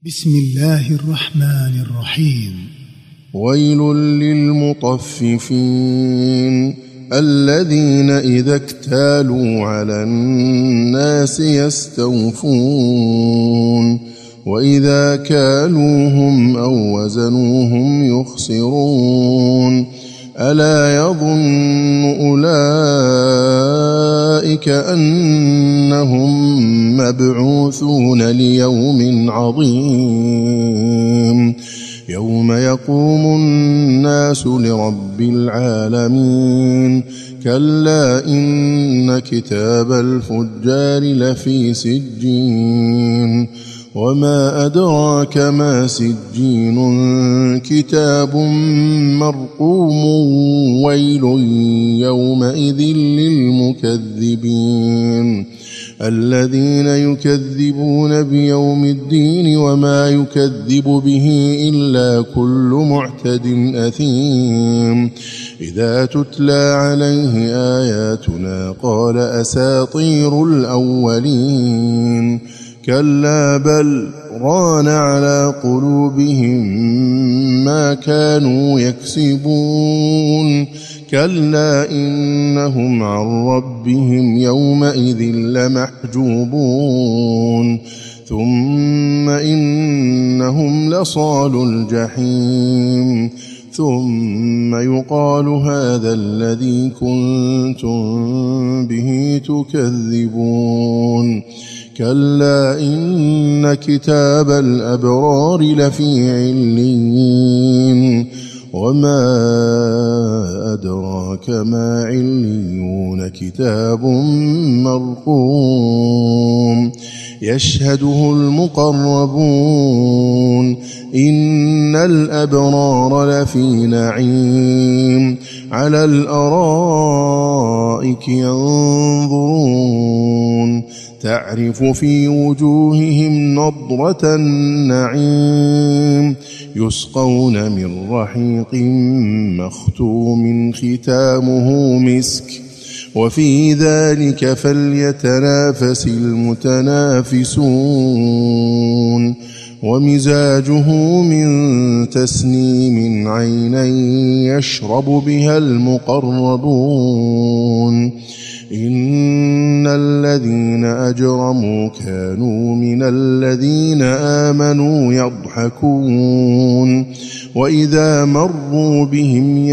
بسم الله الرحمن الرحيم. ويل للمطففين الذين إذا اكتالوا على الناس يستوفون وإذا كالوهم أو وزنوهم يخسرون ألا يظن أولئك أنهم مبعوثون ليوم عظيم يوم يقوم الناس لرب العالمين كلا إن كتاب الفجار لفي سجين وما أدراك ما سجين كتاب مرقوم ويل يومئذ للمكذبين الذين يكذبون بيوم الدين وما يكذب به إلا كل معتد أثيم إذا تتلى عليه آياتنا قال أساطير الأولين كلا بل ران على قلوبهم ما كانوا يكسبون كلا إنهم عن ربهم يومئذ لمحجوبون ثم إنهم لصالو الجحيم ثم يقال هذا الذي كنتم به تكذبون كلا إن كتاب الأبرار لفي عليين وما أدراك ما عليون كتاب مرقوم يشهده المقربون إن الأبرار لفي نعيم على الأرائك ينظرون تعرف في وجوههم نضرة النعيم يسقون من رحيق مختوم ختامه مسك وفي ذلك فليتنافس المتنافسون ومزاجه من تسنيم عينا يشرب بها المقربون إن الذين أجرموا كانوا من الذين آمنوا يضحكون وإذا مروا بهم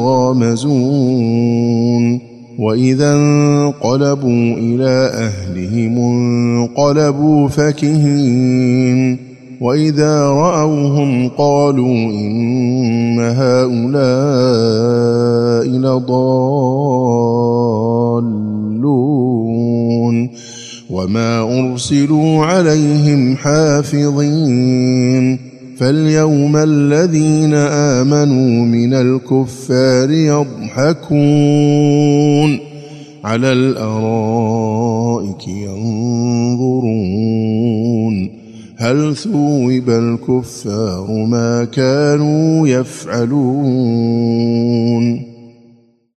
يتغامزون وإذا انقلبوا إلى أهلهم انقلبوا فكهين وإذا رأوهم قالوا إن هؤلاء لضالون وما أرسلوا عليهم حافظين فاليوم الذين آمنوا من الكفار يضحكون على الأرائك ينظرون هل ثوب الكفار ما كانوا يفعلون